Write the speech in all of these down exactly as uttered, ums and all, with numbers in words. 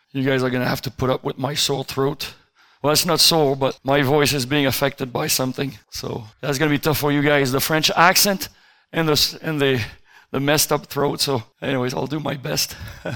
you guys are going to have to put up with my sore throat. Well, it's not sore, but my voice is being affected by something. So that's going to be tough for you guys. The French accent and the, and the, the messed up throat. So anyways, I'll do my best.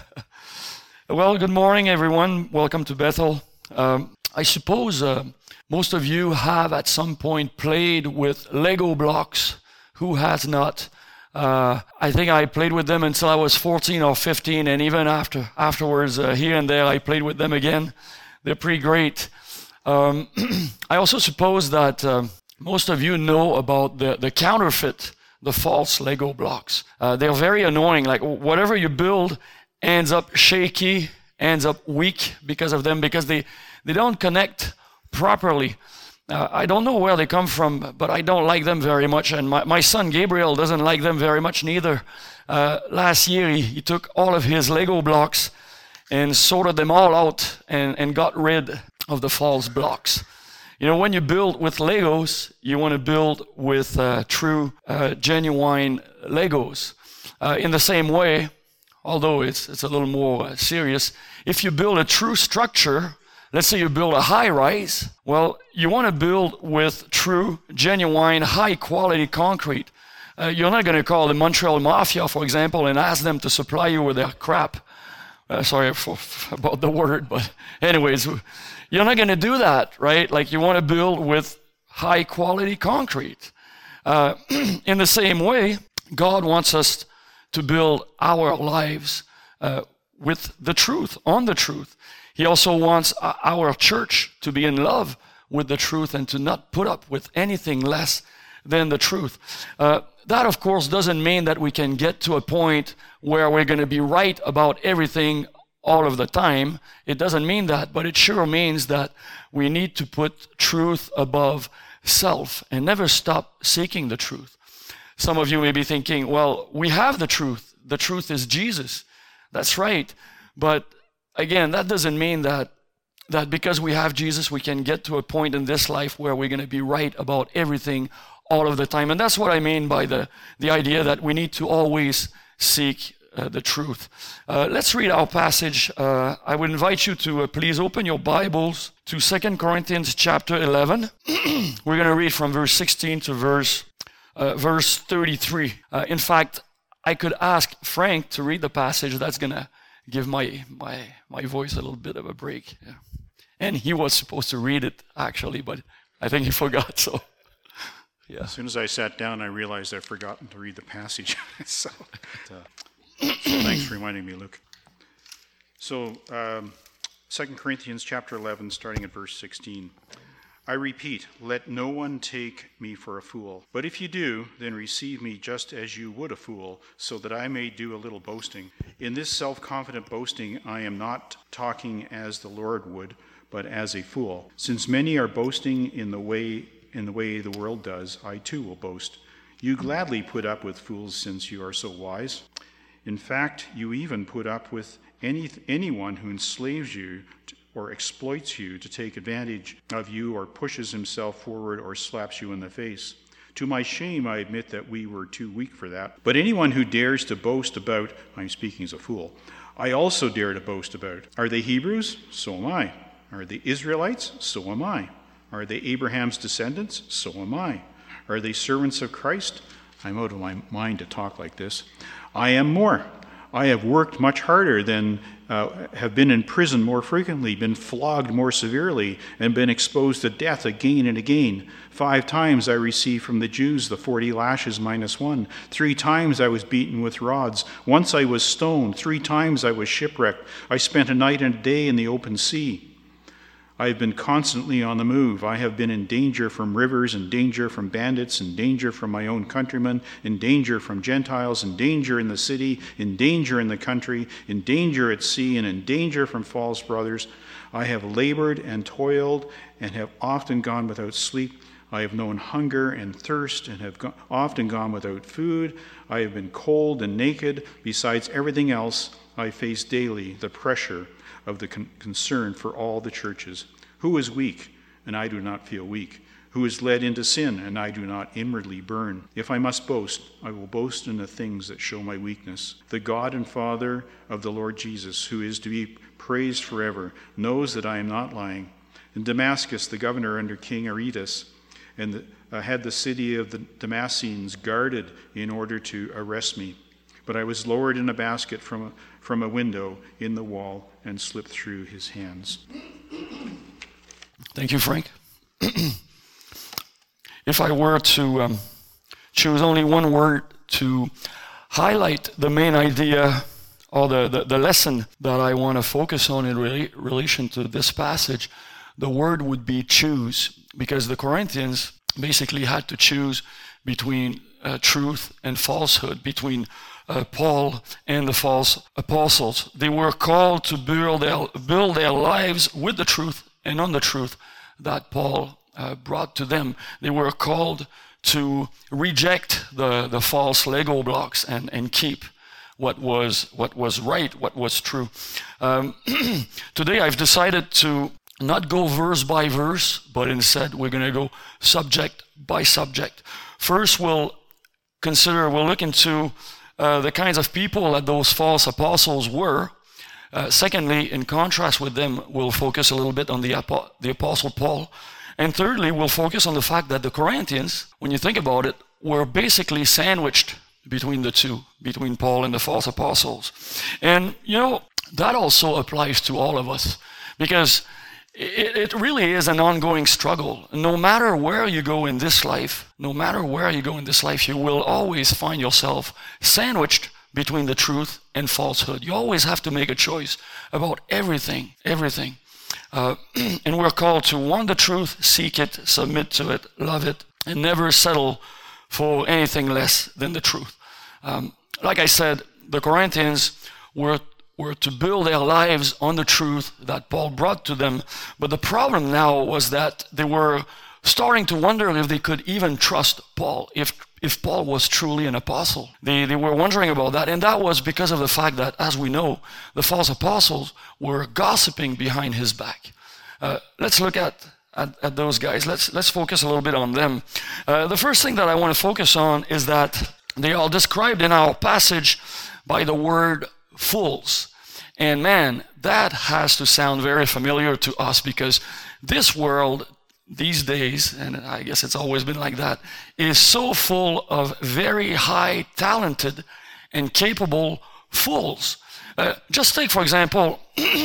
Well, good morning, everyone. Welcome to Bethel. Um, I suppose uh, most of you have at some point played with Lego blocks. Who has not? Uh, I think I played with them until I was fourteen or fifteen, and even after afterwards, uh, here and there, I played with them again. They're pretty great. Um, I also suppose that uh, most of you know about the, the counterfeit, the false Lego blocks. Uh, they're very annoying. Like whatever you build ends up shaky, ends up weak because of them, because they, they don't connect properly. Uh, I don't know where they come from, but I don't like them very much, and my, my son Gabriel doesn't like them very much neither. Uh, last year, he, he took all of his Lego blocks and sorted them all out and, and got rid of the false blocks. You know, when you build with Legos, you want to build with uh, true, uh, genuine Legos. Uh, in the same way, although it's it's a little more uh, serious, if you build a true structure, let's say you build a high-rise, well, you want to build with true, genuine, high-quality concrete. Uh, you're not going to call the Montreal Mafia, for example, and ask them to supply you with their crap. Uh, sorry for, for, about the word, but anyways, you're not going to do that, right? Like you want to build with high-quality concrete. Uh, in the same way, God wants us to build our lives uh, with the truth, on the truth. He also wants our church to be in love with the truth and to not put up with anything less than the truth. Uh, that, of course, doesn't mean that we can get to a point where we're going to be right about everything all of the time. It doesn't mean that, but it sure means that we need to put truth above self and never stop seeking the truth. Some of you may be thinking, well, we have the truth. The truth is Jesus. That's right. But again, that doesn't mean that that because we have Jesus, we can get to a point in this life where we're going to be right about everything all of the time. And that's what I mean by the, the idea that we need to always seek uh, the truth. Uh, let's read our passage. Uh, I would invite you to uh, please open your Bibles to Second Corinthians chapter eleven. We're going to read from verse sixteen to verse, uh, verse thirty-three. Uh, in fact, I could ask Frank to read the passage. That's going to give my my my voice a little bit of a break. Yeah. And he was supposed to read it, actually, but I think he forgot, so yeah. As soon as I sat down, I realized I'd forgotten to read the passage. so, uh, so thanks for reminding me, Luke. So, um, Second Corinthians chapter eleven, starting at verse sixteen. I repeat, let no one take me for a fool. But if you do, then receive me just as you would a fool, so that I may do a little boasting. In this self-confident boasting, I am not talking as the Lord would, but as a fool. Since many are boasting in the way in the way the world does, I too will boast. You gladly put up with fools since you are so wise. In fact, you even put up with any anyone who enslaves you to, or exploits you to take advantage of you or pushes himself forward or slaps you in the face. To my shame, I admit that we were too weak for that. But anyone who dares to boast about, I'm speaking as a fool, I also dare to boast about. Are they Hebrews? So am I. Are they Israelites? So am I. Are they Abraham's descendants? So am I. Are they servants of Christ? I'm out of my mind to talk like this. I am more. I have worked much harder than, uh, have been in prison more frequently, been flogged more severely, and been exposed to death again and again. Five times I received from the Jews the forty lashes minus one. Three times I was beaten with rods. Once I was stoned. Three times I was shipwrecked. I spent a night and a day in the open sea. I have been constantly on the move. I have been in danger from rivers, in danger from bandits, in danger from my own countrymen, in danger from Gentiles, in danger in the city, in danger in the country, in danger at sea, and in danger from false brothers. I have labored and toiled and have often gone without sleep. I have known hunger and thirst and have go- often gone without food. I have been cold and naked. Besides everything else, I face daily the pressure of the con- concern for all the churches. Who is weak? And I do not feel weak. who is led into sin, and I do not inwardly burn. If I must boast, I will boast in the things that show my weakness. The God and Father of the Lord Jesus, who is to be praised forever, knows that I am not lying. In Damascus, the governor under King Aretas and the, uh, had the city of the Damascenes guarded in order to arrest me. But I was lowered in a basket from a, from a window in the wall and slipped through his hands. Thank you, Frank. If I were to um, choose only one word to highlight the main idea or the, the, the lesson that I want to focus on in re- relation to this passage, the word would be choose, because the Corinthians basically had to choose between uh, truth and falsehood, between uh, Paul and the false apostles. They were called to build their, build their lives with the truth and on the truth that Paul uh, brought to them. They were called to reject the, the false Lego blocks and, and keep what was what was right, what was true. Um, today I've decided to not go verse by verse, but instead we're going to go subject by subject. First, we'll consider, we'll look into uh, the kinds of people that those false apostles were. Uh, secondly, in contrast with them, we'll focus a little bit on the, apo- the Apostle Paul. And thirdly, we'll focus on the fact that the Corinthians, when you think about it, were basically sandwiched between the two, between Paul and the false apostles. And, you know, that also applies to all of us, because it, it really is an ongoing struggle. No matter where you go in this life, no matter where you go in this life, you will always find yourself sandwiched between the truth and falsehood. You always have to make a choice about everything, everything. Uh, and we're called to want the truth, seek it, submit to it, love it, and never settle for anything less than the truth. Um, like I said, the Corinthians were, were to build their lives on the truth that Paul brought to them, but the problem now was that they were starting to wonder if they could even trust Paul, if if Paul was truly an apostle. They, they were wondering about that, and that was because of the fact that, as we know, the false apostles were gossiping behind his back. Uh, let's look at, at, at those guys. Let's, let's focus a little bit on them. Uh, the first thing that I want to focus on is that they are described in our passage by the word fools. And man, that has to sound very familiar to us, because this world these days, and I guess it's always been like that, is so full of very high, talented, and capable fools. Uh, just take, for example,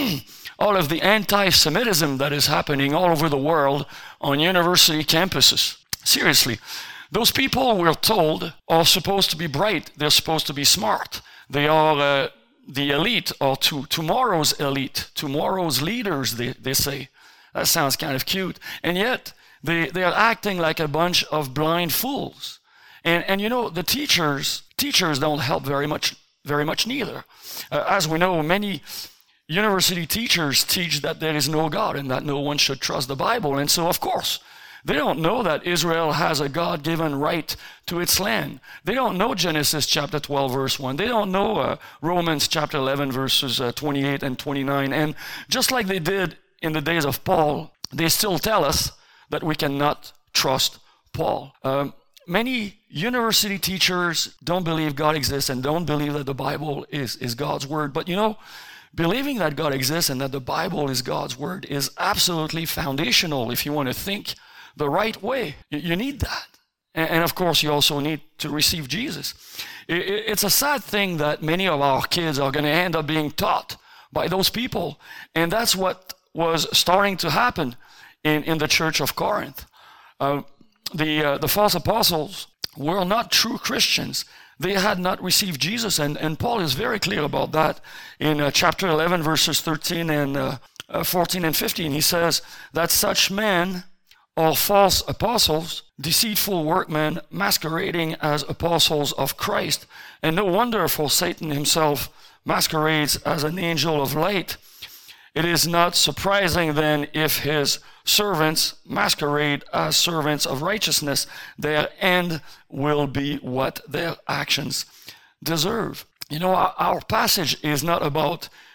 all of the anti-Semitism that is happening all over the world on university campuses. Seriously, those people, we're told, are supposed to be bright. They're supposed to be smart. They are uh, the elite, or to tomorrow's elite, tomorrow's leaders, they, they say. That sounds kind of cute. And yet, they, they are acting like a bunch of blind fools. And, and you know, the teachers, teachers don't help very much, very much neither. Uh, as we know, many university teachers teach that there is no God and that no one should trust the Bible. And so, of course, they don't know that Israel has a God-given right to its land. They don't know Genesis chapter twelve, verse one. They don't know uh, Romans chapter eleven, verses uh, twenty-eight and twenty-nine. And just like they did in the days of Paul, they still tell us that we cannot trust Paul. Um, many university teachers don't believe God exists and don't believe that the Bible is, is God's word. But you know, believing that God exists and that the Bible is God's word is absolutely foundational if you want to think the right way. You, you need that. And, and of course, you also need to receive Jesus. It, it, it's a sad thing that many of our kids are going to end up being taught by those people. And that's what was starting to happen in, in the church of Corinth. Uh, the, uh, the false apostles were not true Christians. They had not received Jesus, and, and Paul is very clear about that in uh, chapter eleven, verses thirteen and uh, uh, fourteen and fifteen. He says that such men are false apostles, deceitful workmen, masquerading as apostles of Christ. And no wonder, for Satan himself masquerades as an angel of light. It is not surprising then if his servants masquerade as servants of righteousness. Their end will be what their actions deserve. You know, our, our passage is not about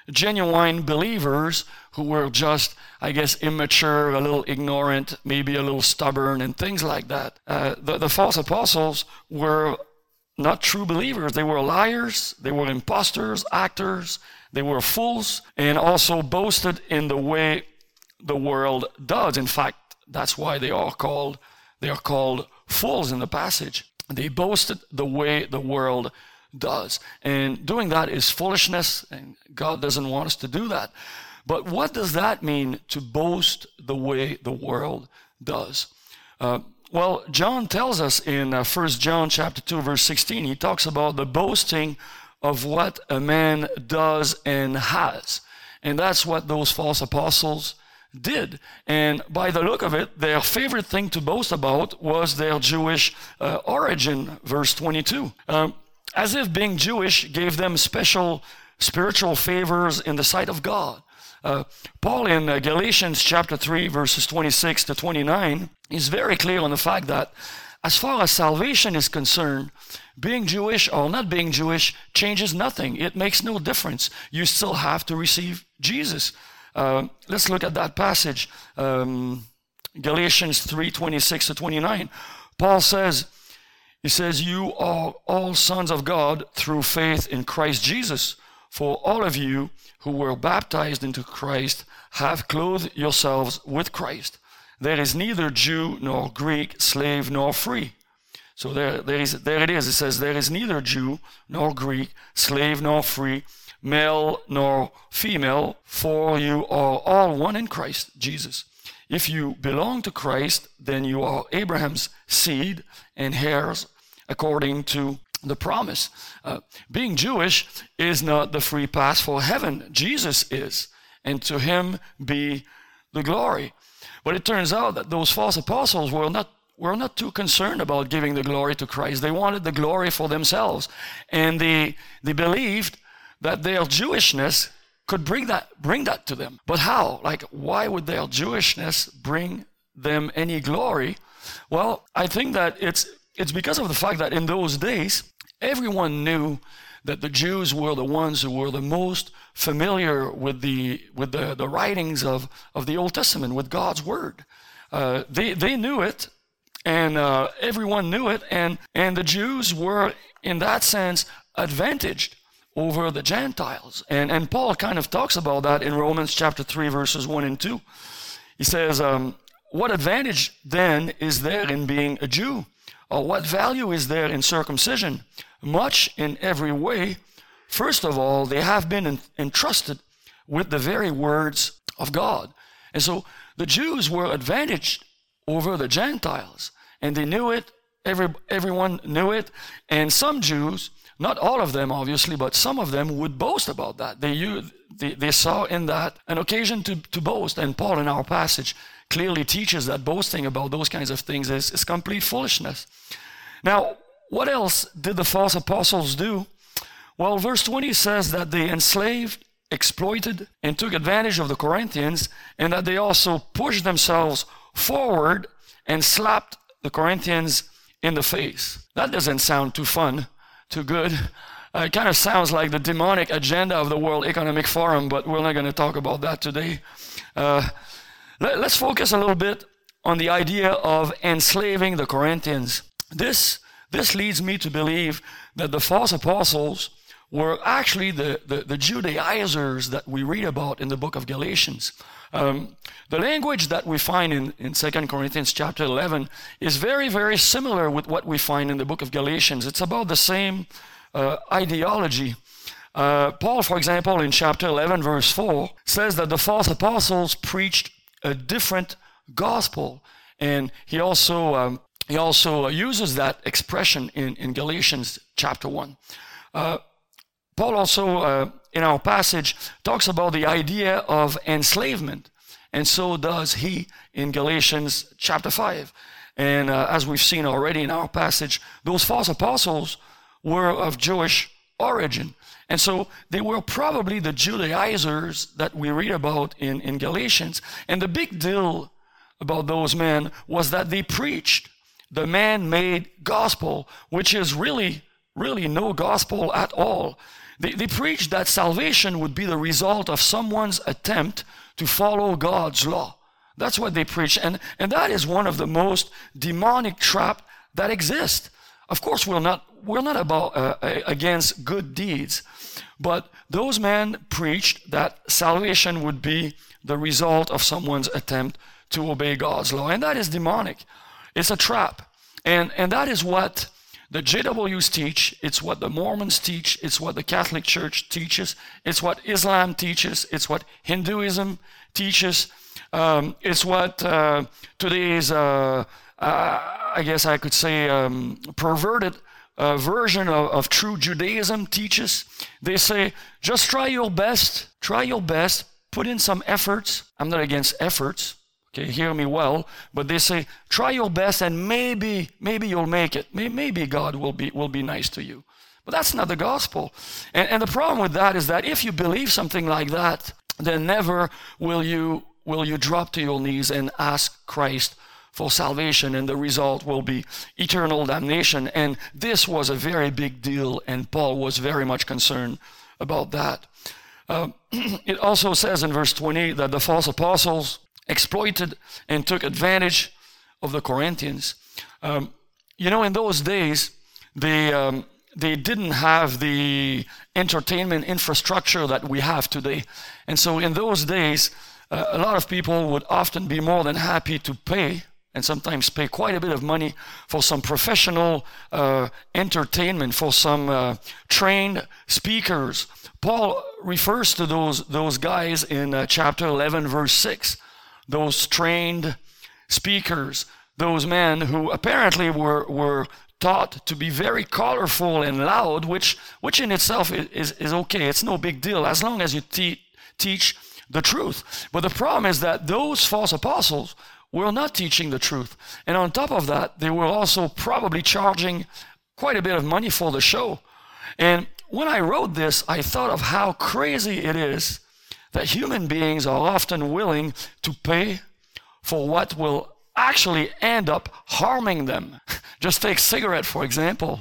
genuine believers who were just, I guess, immature, a little ignorant, maybe a little stubborn, and things like that. Uh, the, the false apostles were not true believers. They were liars, they were imposters, actors, they were fools, and also boasted in the way the world does. In fact, that's why they are called they are called fools in the passage. They boasted the way the world does. And doing that is foolishness, and God doesn't want us to do that. But what does that mean, to boast the way the world does? Uh, well, John tells us in uh, First John chapter two, verse sixteen, he talks about the boasting of what a man does and has. And that's what those false apostles did. And by the look of it, their favorite thing to boast about was their Jewish uh, origin, verse twenty-two. Um, as if being Jewish gave them special spiritual favors in the sight of God. Uh, Paul in uh, Galatians chapter three, verses twenty-six to twenty-nine, is very clear on the fact that as far as salvation is concerned, being Jewish or not being Jewish changes nothing. It makes no difference. You still have to receive Jesus. Uh, let's look at that passage, um, Galatians three, twenty-six to twenty-nine. Paul says, he says, you are all sons of God through faith in Christ Jesus. For all of you who were baptized into Christ have clothed yourselves with Christ. There is neither Jew nor Greek, slave nor free. So there, there, is, there it is. It says, there is neither Jew nor Greek, slave nor free, male nor female, for you are all one in Christ Jesus. If you belong to Christ, then you are Abraham's seed and heirs according to the promise. Uh, being Jewish is not the free pass for heaven. Jesus is, and to him be the glory. But it turns out that those false apostles were not were not too concerned about giving the glory to Christ. They wanted the glory for themselves, and they they believed that their Jewishness could bring that bring that to them. But how? Like, why would their Jewishness bring them any glory? Well, I think that it's it's because of the fact that in those days, everyone knew that the Jews were the ones who were the most familiar with the with the, the writings of, of the Old Testament, with God's Word. Uh, they they knew it, and uh, everyone knew it, and, and the Jews were, in that sense, advantaged over the Gentiles. And, and Paul kind of talks about that in Romans chapter three, verses one and two. He says, um, what advantage then is there in being a Jew? Or what value is there in circumcision? Much in every way. First of all, they have been entrusted with the very words of God. And so the Jews were advantaged over the Gentiles, and they knew it. Every, everyone knew it. And some Jews, not all of them obviously, but some of them would boast about that. They, they, they saw in that an occasion to, to boast. And Paul in our passage clearly teaches that boasting about those kinds of things is, is complete foolishness. Now, what else did the false apostles do? Well, verse twenty says that they enslaved, exploited, and took advantage of the Corinthians, and that they also pushed themselves forward and slapped the Corinthians in the face. That doesn't sound too fun, too good. Uh, it kind of sounds like the demonic agenda of the World Economic Forum, but we're not going to talk about that today. Uh, let, let's focus a little bit on the idea of enslaving the Corinthians. This, this leads me to believe that the false apostles were actually the, the, the Judaizers that we read about in the book of Galatians. Um, the language that we find in, in Second Corinthians chapter eleven is very, very similar with what we find in the book of Galatians. It's about the same uh, ideology. Uh, Paul, for example, in chapter eleven, verse four, says that the false apostles preached a different gospel. And he also um, he also uses that expression in, in Galatians chapter one. Uh, Paul also, uh, in our passage, talks about the idea of enslavement, and so does he in Galatians chapter five. And uh, as we've seen already in our passage, those false apostles were of Jewish origin. And so they were probably the Judaizers that we read about in, in Galatians. And the big deal about those men was that they preached the man-made gospel, which is really, really no gospel at all. They, they preached that salvation would be the result of someone's attempt to follow God's law. That's what they preach. And, and that is one of the most demonic traps that exist. Of course, we're not, we're not about uh, against good deeds, but those men preached that salvation would be the result of someone's attempt to obey God's law. And that is demonic. It's a trap. And, and that is what the J Ws teach. It's what the Mormons teach. It's what the Catholic Church teaches. It's what Islam teaches. It's what Hinduism teaches. Um, it's what uh, today's, uh, uh, I guess I could say, um, perverted uh, version of, of true Judaism teaches. They say, just try your best, try your best, put in some efforts. I'm not against efforts, okay, hear me well, but they say, try your best and maybe, maybe you'll make it. Maybe God will be, will be nice to you. But that's not the gospel. And, and the problem with that is that if you believe something like that, then never will you will you drop to your knees and ask Christ for salvation, and the result will be eternal damnation. And this was a very big deal, and Paul was very much concerned about that. Uh, it also says in verse twenty that the false apostles exploited and took advantage of the Corinthians. Um, you know, in those days, they um, they didn't have the entertainment infrastructure that we have today. And so in those days, uh, a lot of people would often be more than happy to pay, and sometimes pay quite a bit of money for some professional uh, entertainment, for some uh, trained speakers. Paul refers to those, those guys in uh, chapter eleven, verse six. Those trained speakers, those men who apparently were, were taught to be very colorful and loud, which, which in itself is, is okay. It's no big deal as long as you te- teach the truth. But the problem is that those false apostles were not teaching the truth. And on top of that, they were also probably charging quite a bit of money for the show. And when I wrote this, I thought of how crazy it is that human beings are often willing to pay for what will actually end up harming them. Just take cigarette, for example.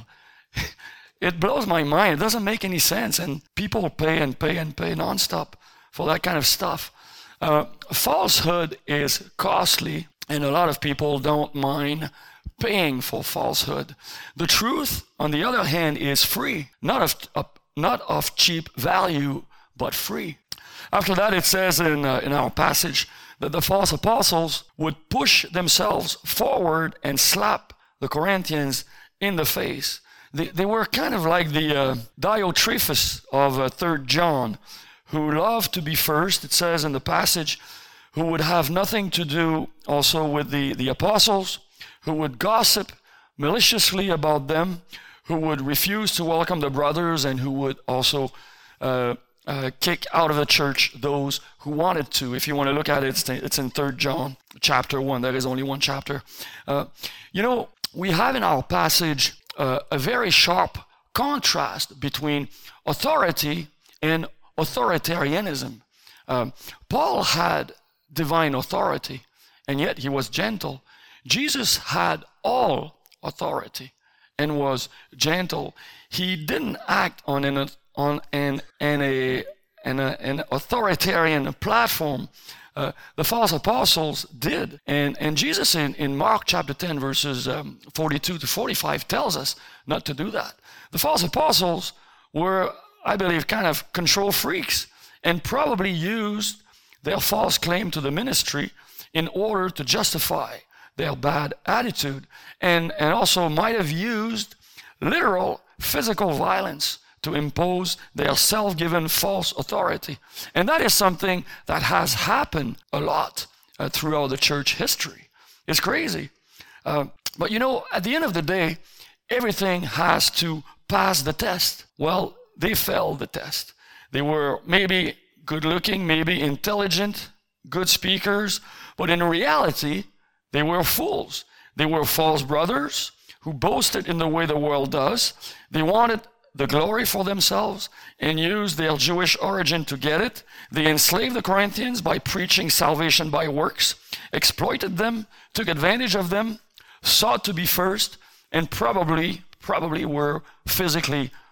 It blows my mind. It doesn't make any sense. And people pay and pay and pay nonstop for that kind of stuff. Uh, falsehood is costly, and a lot of people don't mind paying for falsehood. The truth, on the other hand, is free, not of, uh, not of cheap value, but free. After that, it says in, uh, in our passage that the false apostles would push themselves forward and slap the Corinthians in the face. They, they were kind of like the uh, Diotrephes of uh, Third John, who loved to be first, it says in the passage, who would have nothing to do also with the, the apostles, who would gossip maliciously about them, who would refuse to welcome the brothers, and who would also uh, uh, kick out of the church those who wanted to. If you want to look at it, it's in Third John chapter one. There is only one chapter. Uh, you know, we have in our passage uh, a very sharp contrast between authority and authoritarianism. Um, Paul had divine authority, and yet he was gentle. Jesus had all authority and was gentle. He didn't act on an on an an a an, a, an authoritarian platform. Uh, the false apostles did, and and Jesus in, in Mark chapter ten verses um, forty-two to forty-five tells us not to do that. The false apostles were, I believe, kind of control freaks, and probably used their false claim to the ministry in order to justify their bad attitude, and, and also might have used literal physical violence to impose their self-given false authority. And that is something that has happened a lot uh, throughout the church history. It's crazy. Uh, but you know, at the end of the day, everything has to pass the test. Well, they failed the test. They were maybe good looking, maybe intelligent, good speakers, but in reality, they were fools. They were false brothers who boasted in the way the world does. They wanted the glory for themselves and used their Jewish origin to get it. They enslaved the Corinthians by preaching salvation by works, exploited them, took advantage of them, sought to be first, and probably, probably were physically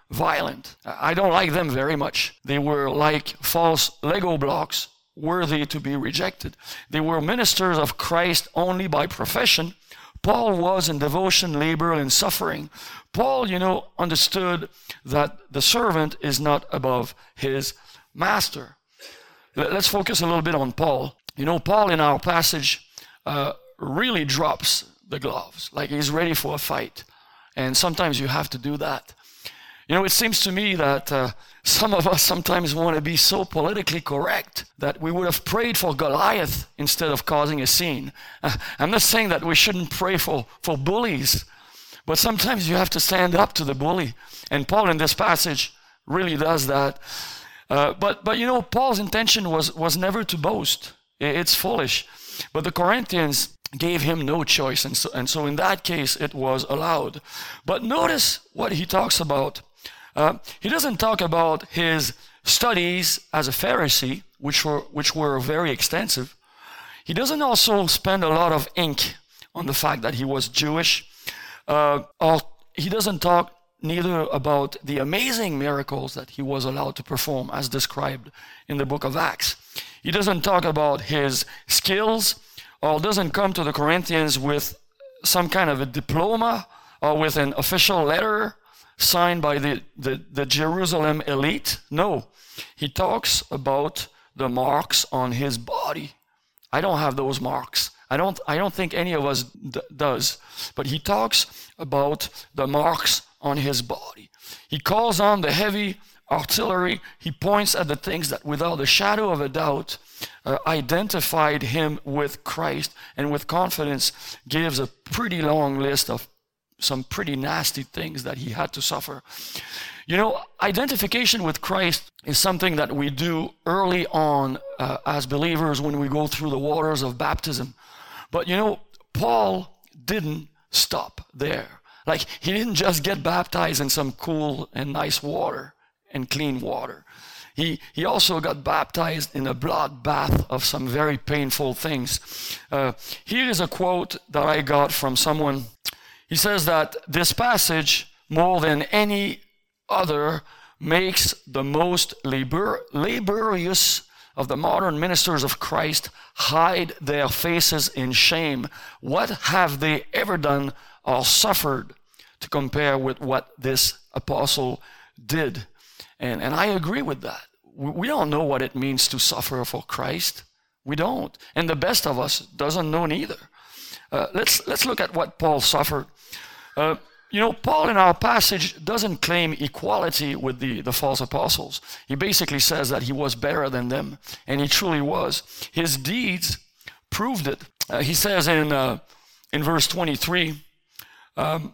violent. I don't like them very much. They were like false Lego blocks, worthy to be rejected. They were ministers of Christ only by profession. Paul was in devotion, labor, and suffering. Paul, you know, understood that the servant is not above his master. Let's focus a little bit on Paul. You know, Paul in our passage uh, really drops the gloves, like he's ready for a fight. And sometimes you have to do that. You know, it seems to me that uh, some of us sometimes want to be so politically correct that we would have prayed for Goliath instead of causing a scene. Uh, I'm not saying that we shouldn't pray for, for bullies, but sometimes you have to stand up to the bully. And Paul in this passage really does that. Uh, but, but you know, Paul's intention was, was never to boast. It's foolish. But the Corinthians gave him no choice, and so, and so in that case it was allowed. But notice what he talks about. Uh, he doesn't talk about his studies as a Pharisee, which were which were very extensive. He doesn't also spend a lot of ink on the fact that he was Jewish. Uh, or he doesn't talk neither about the amazing miracles that he was allowed to perform as described in the book of Acts. He doesn't talk about his skills, or doesn't come to the Corinthians with some kind of a diploma or with an official letter signed by the, the, the Jerusalem elite. No, he talks about the marks on his body. I don't have those marks. I don't, I don't think any of us d- does. But he talks about the marks on his body. He calls on the heavy artillery. He points at the things that without a shadow of a doubt uh, identified him with Christ, and with confidence gives a pretty long list of some pretty nasty things that he had to suffer. You know, identification with Christ is something that we do early on uh, as believers when we go through the waters of baptism. But you know, Paul didn't stop there. Like, he didn't just get baptized in some cool and nice water and clean water. He, he also got baptized in a blood bath of some very painful things. Uh, here is a quote that I got from someone. He says that this passage, more than any other, makes the most labor, laborious of the modern ministers of Christ hide their faces in shame. What have they ever done or suffered to compare with what this apostle did? And, and I agree with that. We don't know what it means to suffer for Christ. We don't. And the best of us doesn't know neither. Uh, let's, let's look at what Paul suffered. Uh, you know, Paul in our passage doesn't claim equality with the, the false apostles. He basically says that he was better than them, and he truly was. His deeds proved it. Uh, he says in, uh, in verse twenty-three, um,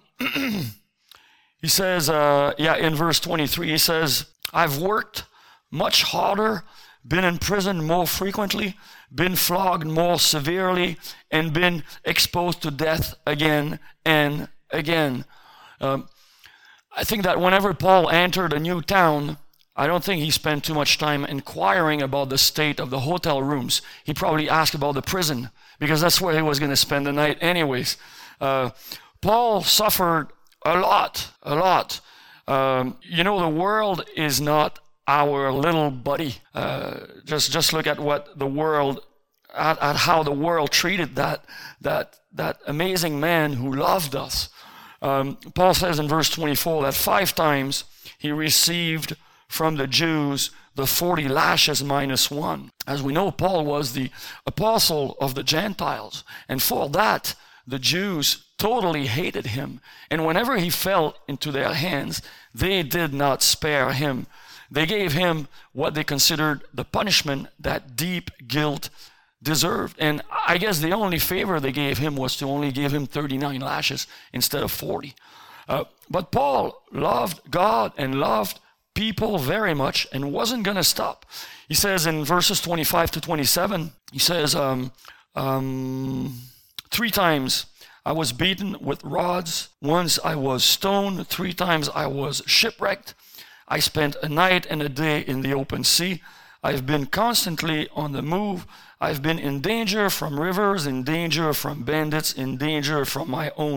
he says, uh, yeah, in verse twenty-three, he says, I've worked much harder, been in prison more frequently, been flogged more severely, and been exposed to death again and again. Um, I think that whenever Paul entered a new town, I don't think he spent too much time inquiring about the state of the hotel rooms. He probably asked about the prison, because that's where he was going to spend the night anyways. Uh, Paul suffered a lot, a lot. Um, you know, the world is not our little buddy. Uh, just just look at what the world, at, at how the world treated that that that amazing man who loved us. Um, Paul says in verse twenty-four that five times he received from the Jews the forty lashes minus one. As we know, Paul was the apostle of the Gentiles, and for that the Jews totally hated him. And whenever he fell into their hands, they did not spare him. They gave him what they considered the punishment that deep guilt deserved. And I guess the only favor they gave him was to only give him thirty-nine lashes instead of forty. Uh, but Paul loved God and loved people very much and wasn't going to stop. He says in verses twenty-five to twenty-seven, he says, um, um, three times I was beaten with rods. Once I was stoned. Three times I was shipwrecked. I spent a night and a day in the open sea. I've been constantly on the move. I've been in danger from rivers, in danger from bandits, in danger from my own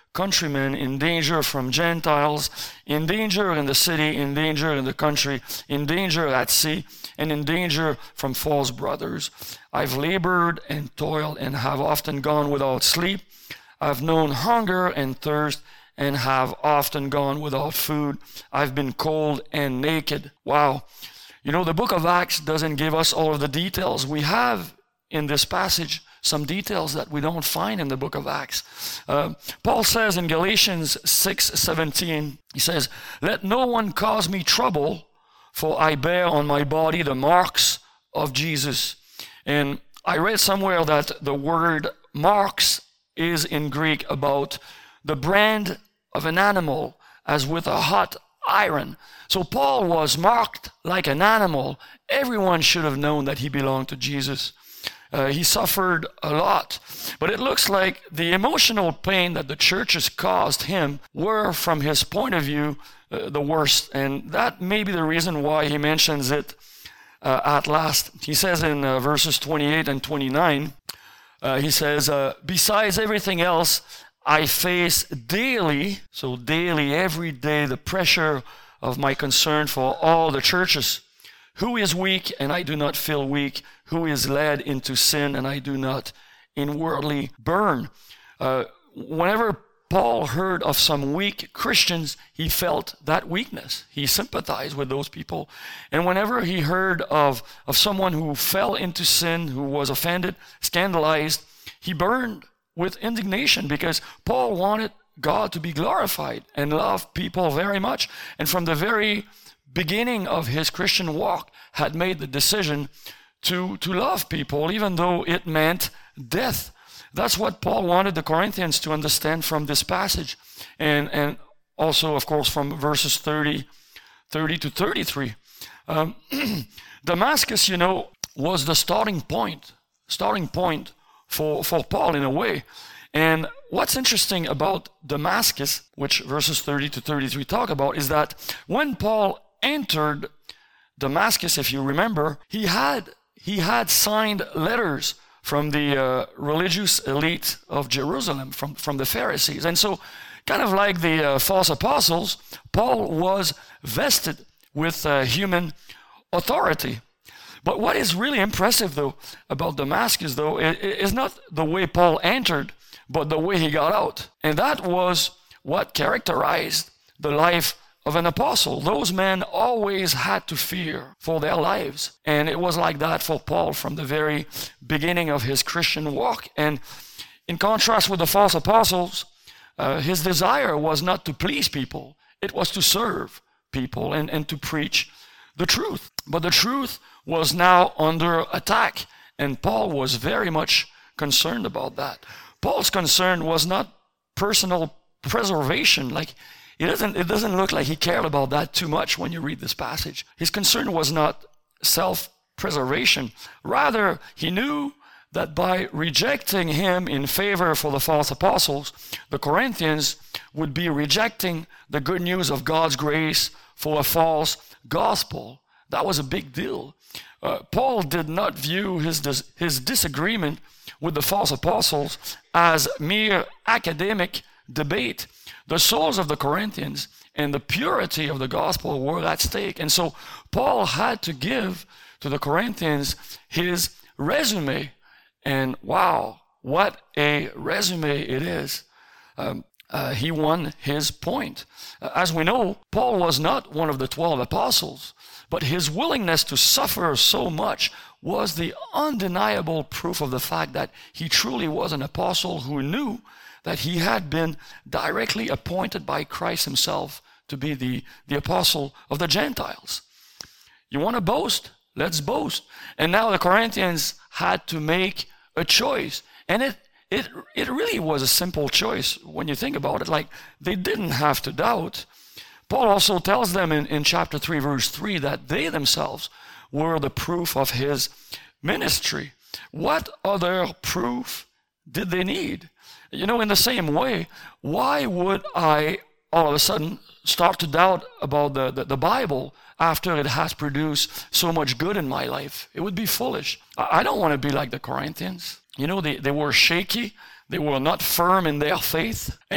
countrymen, in danger from Gentiles, in danger in the city, in danger in the country, in danger at sea, and in danger from false brothers. I've labored and toiled and have often gone without sleep. I've known hunger and thirst and have often gone without food. I've been cold and naked. Wow. You know, the book of Acts doesn't give us all of the details. We have in this passage some details that we don't find in the book of Acts. Uh, Paul says in Galatians six seventeen, he says, "Let no one cause me trouble, for I bear on my body the marks of Jesus." And I read somewhere that the word marks is in Greek about the brand of an animal as with a hot iron. So Paul was marked like an animal. Everyone should have known that he belonged to Jesus. Uh, he suffered a lot. But it looks like the emotional pain that the churches caused him were, from his point of view, uh, the worst. And that may be the reason why he mentions it uh, at last. He says in uh, verses twenty-eight and twenty-nine, uh, he says, uh, "Besides everything else, I face daily," so daily, every day, "the pressure of my concern for all the churches. Who is weak, and I do not feel weak? Who is led into sin, and I do not inwardly burn?" Uh, whenever Paul heard of some weak Christians, he felt that weakness. He sympathized with those people. And whenever he heard of, of someone who fell into sin, who was offended, scandalized, he burned with indignation, because Paul wanted God to be glorified and loved people very much. And from the very beginning of his Christian walk, had made the decision to, to love people, even though it meant death. That's what Paul wanted the Corinthians to understand from this passage. And, and also, of course, from verses thirty, thirty to thirty-three. Um, Damascus, you know, was the starting point, starting point for, for Paul in a way. And what's interesting about Damascus, which verses thirty to thirty-three talk about, is that when Paul entered Damascus, if you remember, he had he had signed letters from the uh, religious elite of Jerusalem, from, from the Pharisees. And so, kind of like the uh, false apostles, Paul was vested with uh, human authority. But what is really impressive, though, about Damascus, though, is not the way Paul entered, but the way he got out. And that was what characterized the life of an apostle. Those men always had to fear for their lives. And it was like that for Paul from the very beginning of his Christian walk. And in contrast with the false apostles, uh, his desire was not to please people. It was to serve people and, and to preach the truth. But the truth was now under attack. And Paul was very much concerned about that. Paul's concern was not personal preservation. Like, It doesn't, it doesn't look like he cared about that too much when you read this passage. His concern was not self-preservation. Rather, he knew that by rejecting him in favor for the false apostles, the Corinthians would be rejecting the good news of God's grace for a false gospel. That was a big deal. Uh, Paul did not view his, dis- his disagreement with the false apostles as mere academic debate. The souls of the Corinthians and the purity of the gospel were at stake. And so Paul had to give to the Corinthians his resume. And wow, what a resume it is. Um, uh, he won his point. Uh, as we know, Paul was not one of the twelve apostles, but his willingness to suffer so much was the undeniable proof of the fact that he truly was an apostle who knew that he had been directly appointed by Christ himself to be the, the apostle of the Gentiles. You want to boast? Let's boast. And now the Corinthians had to make a choice. And it, it, it really was a simple choice when you think about it. Like, they didn't have to doubt. Paul also tells them in, in chapter three, verse three, that they themselves were the proof of his ministry. What other proof did they need? You know, in the same way, why would I all of a sudden start to doubt about the, the, the Bible after it has produced so much good in my life? It would be foolish. I, I don't want to be like the Corinthians. You know, they, they were shaky. They were not firm in their faith. And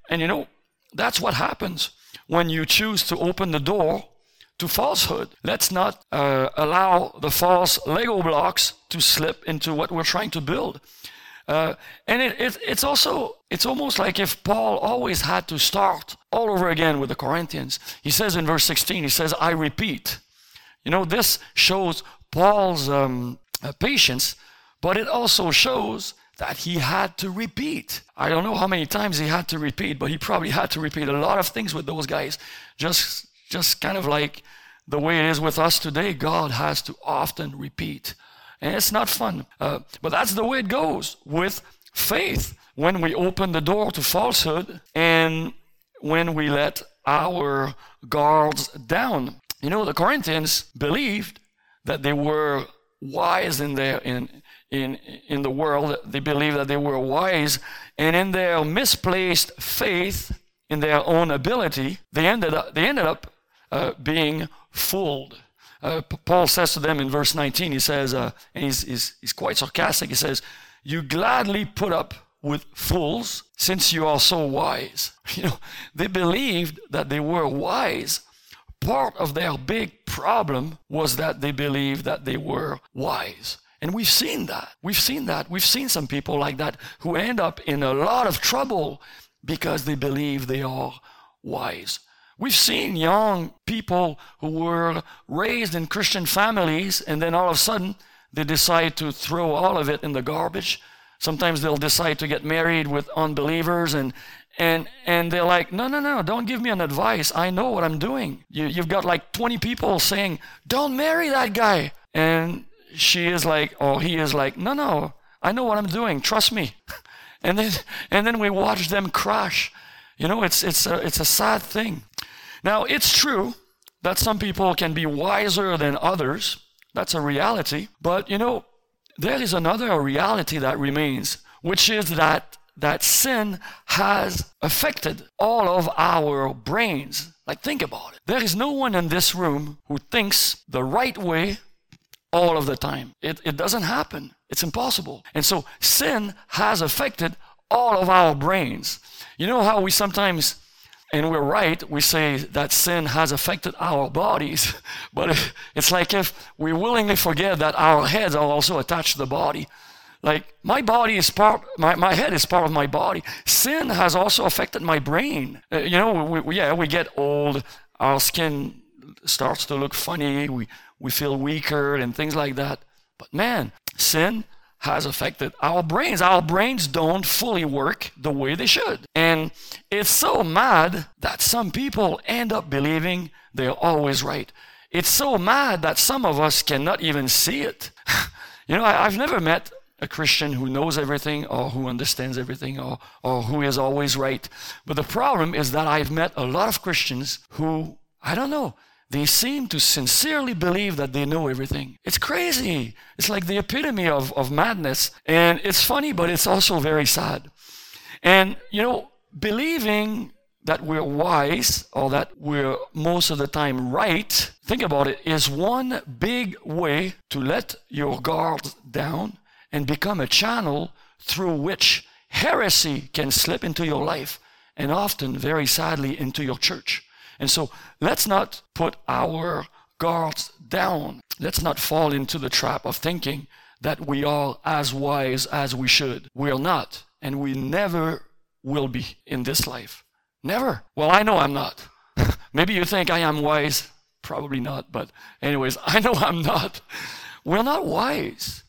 And you know, that's what happens when you choose to open the door to falsehood. Let's not uh, allow the false Lego blocks to slip into what we're trying to build. Uh, and it, it, it's also, it's almost like if Paul always had to start all over again with the Corinthians. He says in verse sixteen, he says, I repeat. You know, this shows Paul's um, uh, patience, but it also shows that he had to repeat. I don't know how many times he had to repeat, but he probably had to repeat a lot of things with those guys. Just, just kind of like the way it is with us today, God has to often repeat. And it's not fun. Uh, but that's the way it goes with faith. When we open the door to falsehood and when we let our guards down. You know, the Corinthians believed that they were wise in their in in in the world. They believed that they were wise, and in their misplaced faith in their own ability, they ended up they ended up uh, being fooled. Uh, Paul says to them in verse nineteen, he says, uh, and he's, he's, he's quite sarcastic, he says, you gladly put up with fools since you are so wise. You know, they believed that they were wise. Part of their big problem was that they believed that they were wise. And we've seen that. We've seen that. We've seen some people like that who end up in a lot of trouble because they believe they are wise. We've seen young people who were raised in Christian families, and then all of a sudden they decide to throw all of it in the garbage. Sometimes they'll decide to get married with unbelievers, and and and they're like, no, no, no, don't give me an advice. I know what I'm doing. You, you've got like twenty people saying, don't marry that guy. And she is like, or he is like, no, no, I know what I'm doing. Trust me. And then and then we watch them crash. You know, it's it's a, it's a sad thing. Now, it's true that some people can be wiser than others. That's a reality. But, you know, there is another reality that remains, which is that that sin has affected all of our brains. Like, think about it. There is no one in this room who thinks the right way all of the time. It, it doesn't happen. It's impossible. And so sin has affected all of our brains. You know how we sometimes... And we're right, we say that sin has affected our bodies, but it's like if we willingly forget that our heads are also attached to the body. Like, my body is part, my, my head is part of my body. Sin has also affected my brain. Uh, you know, we, we, yeah, we get old, our skin starts to look funny, we, we feel weaker and things like that. But man, sin has affected our brains. Our brains don't fully work the way they should. And it's so mad that some people end up believing they're always right. It's so mad that some of us cannot even see it. You know, I, I've never met a Christian who knows everything or who understands everything or, or who is always right. But the problem is that I've met a lot of Christians who, I don't know, they seem to sincerely believe that they know everything. It's crazy. It's like the epitome of, of madness. And it's funny, but it's also very sad. And, you know, believing that we're wise or that we're most of the time right, think about it, is one big way to let your guard down and become a channel through which heresy can slip into your life and often, very sadly, into your church. And so let's not put our guards down. Let's not fall into the trap of thinking that we are as wise as we should. We are not, and we never will be in this life. Never. Well, I know I'm not. Maybe you think I am wise. Probably not, but anyways, I know I'm not. We're not wise.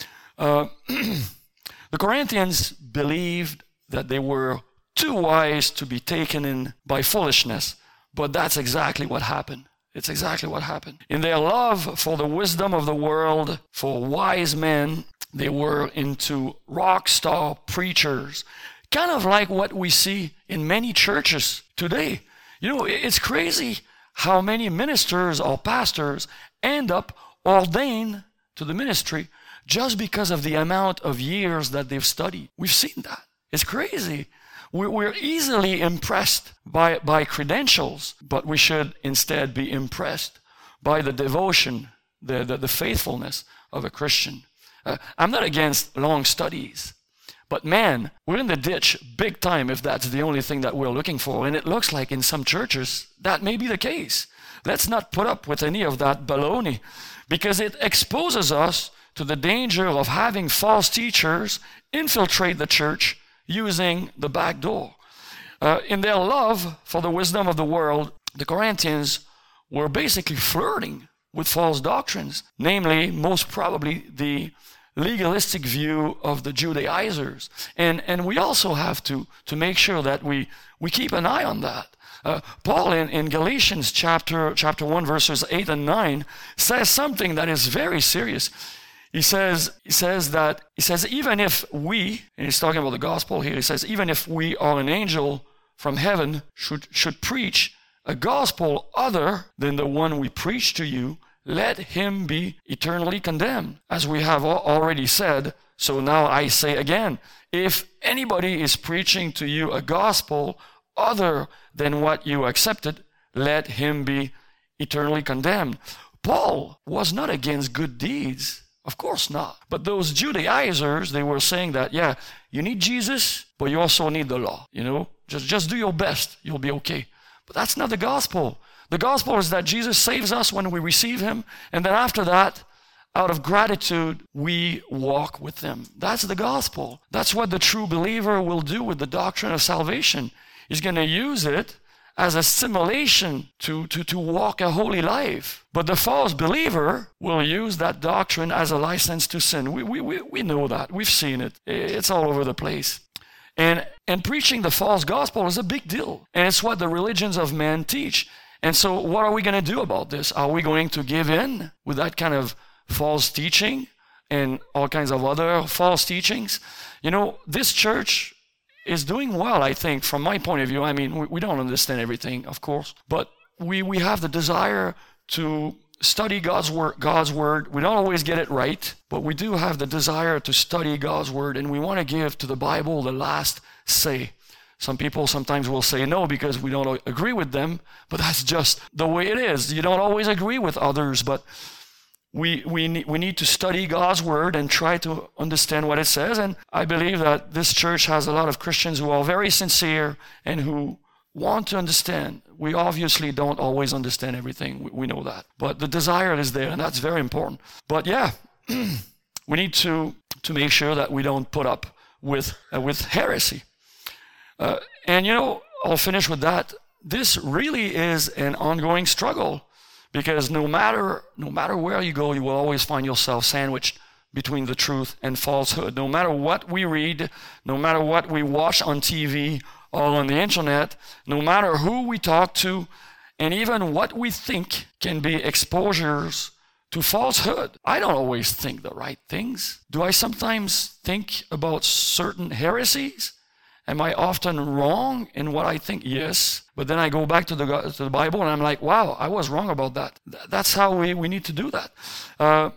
Uh, the Corinthians believed that they were too wise to be taken in by foolishness. But that's exactly what happened. It's exactly what happened. In their love for the wisdom of the world, for wise men, they were into rock star preachers. Kind of like what we see in many churches today. You know, it's crazy how many ministers or pastors end up ordained to the ministry just because of the amount of years that they've studied. We've seen that. It's crazy. We're easily impressed by, by credentials, but we should instead be impressed by the devotion, the, the, the faithfulness of a Christian. Uh, I'm not against long studies, But man, we're in the ditch big time if that's the only thing that we're looking for. And it looks like in some churches that may be the case. Let's not put up with any of that baloney, because it exposes us to the danger of having false teachers infiltrate the church using the back door. Uh, in their love for the wisdom of the world, the Corinthians were basically flirting with false doctrines, namely, most probably, the legalistic view of the Judaizers. And and we also have to, to make sure that we, we keep an eye on that. Uh, Paul in, in Galatians chapter, chapter one, verses eight and nine, says something that is very serious. He says, he says that, he says, even if we, and he's talking about the gospel here, he says, even if we or an angel from heaven should, should preach a gospel other than the one we preach to you, let him be eternally condemned. As we have already said, so now I say again, if anybody is preaching to you a gospel other than what you accepted, let him be eternally condemned. Paul was not against good deeds. Of course not. But those Judaizers, they were saying that, yeah, you need Jesus, but you also need the law. You know, just, just do your best. You'll be okay. But that's not the gospel. The gospel is that Jesus saves us when we receive him, and then after that, out of gratitude, we walk with him. That's the gospel. That's what the true believer will do with the doctrine of salvation. He's going to use it as a stimulation to, to, to walk a holy life. But the false believer will use that doctrine as a license to sin. We, we, we, we know that. We've seen it. It's all over the place. And, and preaching the false gospel is a big deal. And it's what the religions of men teach. And so what are we going to do about this? Are we going to give in with that kind of false teaching and all kinds of other false teachings? You know, this church is doing well, I think, from my point of view. I mean, we, we don't understand everything, of course, but we, we have the desire to study God's word, God's word. We don't always get it right, but we do have the desire to study God's word, and we want to give to the Bible the last say. Some people sometimes will say no because we don't agree with them, but that's just the way it is. You don't always agree with others, but we we need, we need to study God's word and try to understand what it says. And I believe that this church has a lot of Christians who are very sincere and who want to understand. We obviously don't always understand everything. We, we know that. But the desire is there, and that's very important. But yeah, we need to, to make sure that we don't put up with, uh, with heresy. Uh, and, you know, I'll finish with that. This really is an ongoing struggle, because no matter no matter where you go, you will always find yourself sandwiched between the truth and falsehood. No matter what we read, no matter what we watch on T V or on the internet, no matter who we talk to, and even what we think can be exposures to falsehood. I don't always think the right things. Do I sometimes think about certain heresies? Am I often wrong in what I think? Yes. But then I go back to the to the Bible and I'm like, wow, I was wrong about that. That's how we, we need to do that. Uh,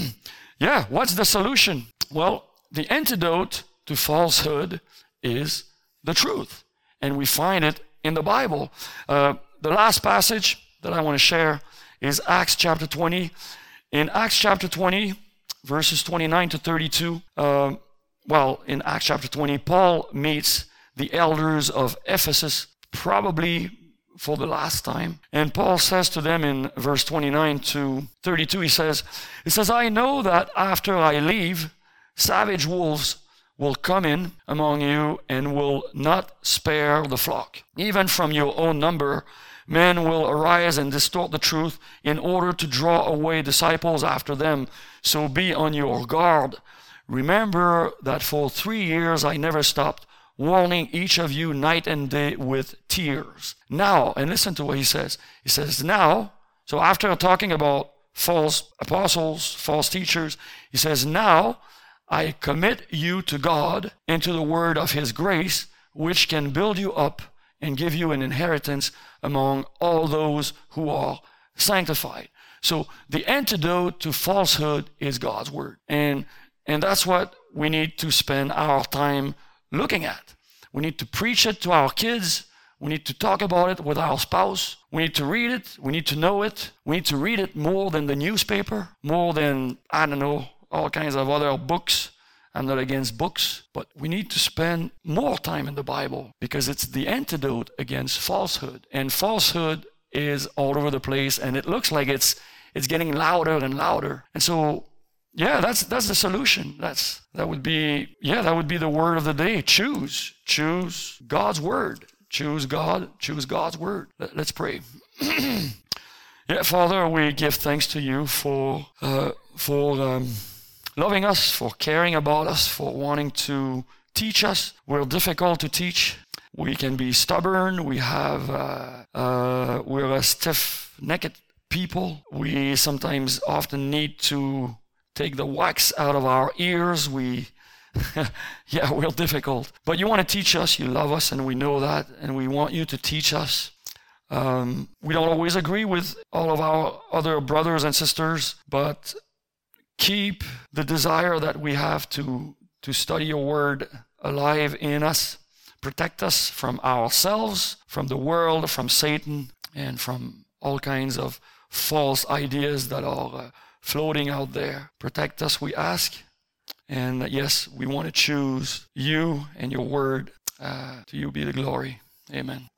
yeah, what's the solution? Well, the antidote to falsehood is the truth. And we find it in the Bible. Uh, the last passage that I want to share is Acts chapter twenty. In Acts chapter twenty, verses twenty-nine to thirty-two, uh, well, in Acts chapter twenty, Paul meets the elders of Ephesus, probably for the last time. And Paul says to them in verse twenty-nine to thirty-two, he says, he says, I know that after I leave, savage wolves will come in among you and will not spare the flock. Even from your own number, men will arise and distort the truth in order to draw away disciples after them. So be on your guard. Remember that for three years I never stopped warning each of you night and day with tears. Now, and listen to what he says. He says, now, so after talking about false apostles, false teachers, he says, now I commit you to God and to the word of his grace, which can build you up and give you an inheritance among all those who are sanctified. So the antidote to falsehood is God's word. And, and that's what we need to spend our time looking at. We need to preach it to our kids. We need to talk about it with our spouse. We need to read it. We need to know it. We need to read it more than the newspaper, more than, I don't know, all kinds of other books. I'm not against books, but we need to spend more time in the Bible because it's the antidote against falsehood. And falsehood is all over the place, and it looks like it's it's getting louder and louder. And so, yeah, that's that's the solution. That's that would be yeah, that would be the word of the day. Choose, choose God's word. Choose God. Choose God's word. Let, let's pray. Yeah, Father, we give thanks to you for uh, for um, loving us, for caring about us, for wanting to teach us. We're difficult to teach. We can be stubborn. We have uh, uh, we're a stiff-necked people. We sometimes often need to take the wax out of our ears. We yeah, we're difficult. But you want to teach us. You love us, and we know that, and we want you to teach us. Um, we don't always agree with all of our other brothers and sisters, but keep the desire that we have to, to study your word alive in us. Protect us from ourselves, from the world, from Satan, and from all kinds of false ideas that are uh, floating out there. Protect us, we ask. And uh, yes, we want to choose you and your word. Uh, to you be the glory. Amen.